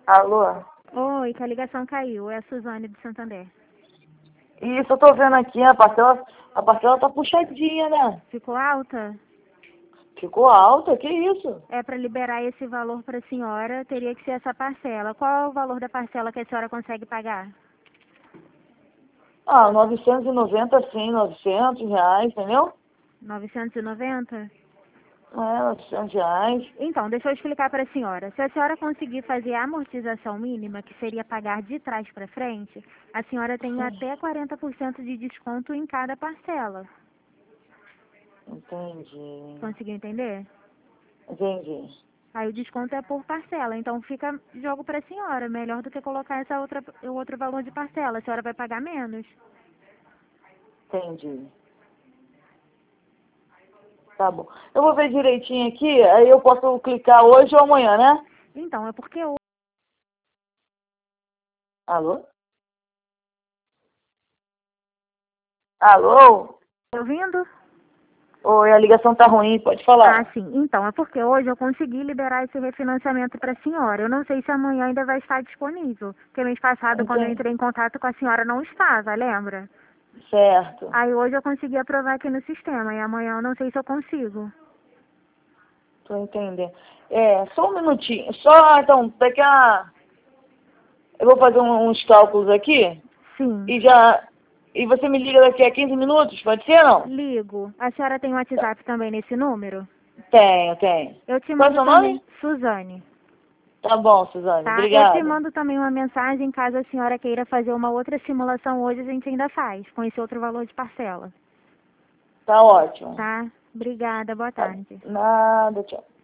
Alô? Oi, que a ligação caiu. É a Suzane do Santander. Isso, eu tô vendo aqui, a parcela tá puxadinha, né? Ficou alta? Ficou alta, que isso? É para liberar esse valor para a senhora, teria que ser essa parcela. Qual é o valor da parcela que a senhora consegue pagar? Ah, 990 sim, R$ 900, entendeu? 990? É, R$ 900. Então, deixa eu explicar para a senhora. Se a senhora conseguir fazer a amortização mínima, que seria pagar de trás para frente, a senhora tem até 40% de desconto em cada parcela. Entendi. Conseguiu entender? Entendi. Aí o desconto é por parcela, então fica jogo para a senhora, melhor do que colocar o outro valor de parcela. A senhora vai pagar menos. Entendi. Tá bom. Eu vou ver direitinho aqui, aí eu posso clicar hoje ou amanhã, né? Então, é porque Alô? Alô? tá ouvindo? Oi, a ligação tá ruim, pode Ah, falar. sim. Então, é porque hoje eu consegui liberar esse refinanciamento para a senhora. Eu não sei se amanhã ainda vai estar disponível. Porque mês passado, quando eu Entendi. entrei em contato com a senhora, não estava, lembra? Certo. Aí hoje eu consegui aprovar aqui no sistema. E amanhã eu não sei se eu consigo. Tô entendendo. É, só um minutinho. Só, então, daqui a... Eu vou fazer uns cálculos aqui Sim. e já... E você me liga daqui a 15 minutos, pode ser ou não? Ligo. A senhora tem WhatsApp também nesse número? Tenho. Eu te Qual é o mando seu também. nome? Suzane. Tá bom, Suzane. Tá? Eu te Obrigada. mando também uma mensagem caso a senhora queira fazer uma outra simulação hoje, a gente ainda faz, com esse outro valor de parcela. Tá ótimo. Tá? Obrigada, boa Tá. tarde. Nada, tchau.